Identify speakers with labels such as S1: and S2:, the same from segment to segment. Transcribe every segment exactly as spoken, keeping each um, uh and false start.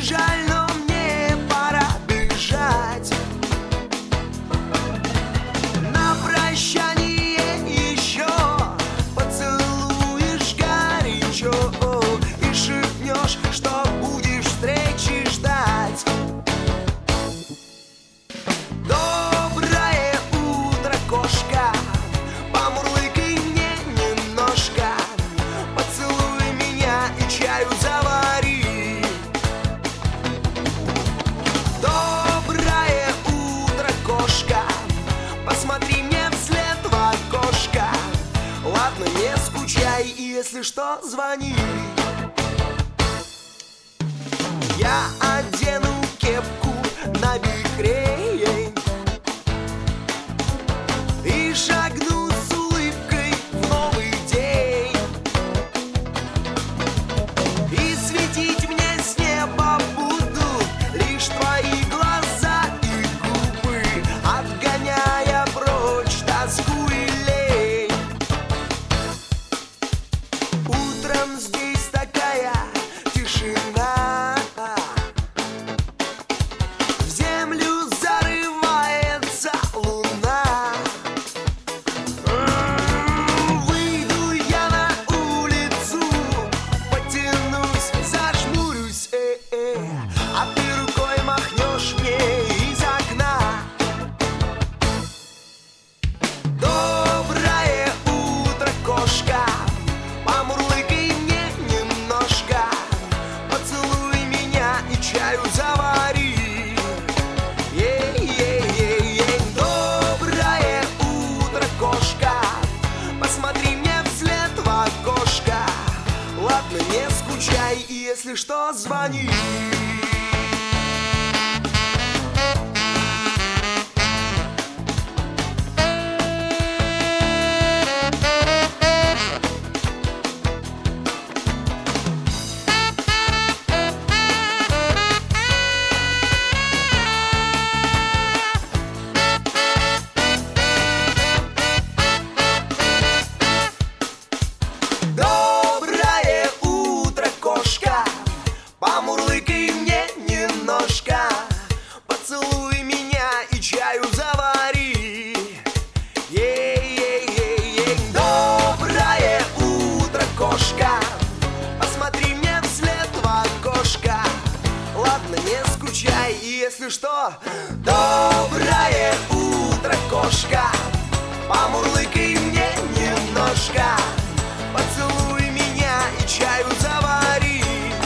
S1: жаль, но мне пора бежать. На прощание еще поцелуешь горячо и шепнешь, что будешь встречи ждать. Доброе утро, кошка, помурлыкай мне немножко, поцелуй меня и чаю завари. Доброе утро, кошка, посмотри мне вслед в окошко. Ладно, не скучай, и если что, звони. Я одену кепку на бикрень и шагну с улыбкой в новый день. И светить мне с неба будут лишь твои глаза и губы, отгоняя прочь тоску и лень. Утром здесь такая тишина, в землю зарывается луна. Выйду я на улицу, потянусь, зажмурюсь, э-э, а ты рукой махнешь мне из окна. Доброе утро, кошка, помурлыкай мне немножко, поцелуй меня и чаю завари. Ей-ей-ей-ей. Доброе утро, кошка, посмотри мне вслед в окошко. Ладно, не скучай, и если что, звони. Доброе утро, кошка, помурлыкай мне немножко, поцелуй меня и чаю завари. Ей-ей-ей-ей. Доброе утро, кошка, посмотри мне вслед в окошко. Ладно, не скучай, и если что, доброе утро, кошка, помурлыкай мне немножко, поцелуй меня и чаю завари.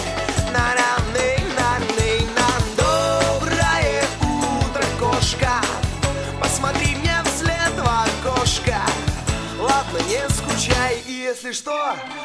S1: На-на-ны-на-ны-на. Доброе утро, кошка, посмотри мне вслед в окошко. Ладно, не скучай, и если что,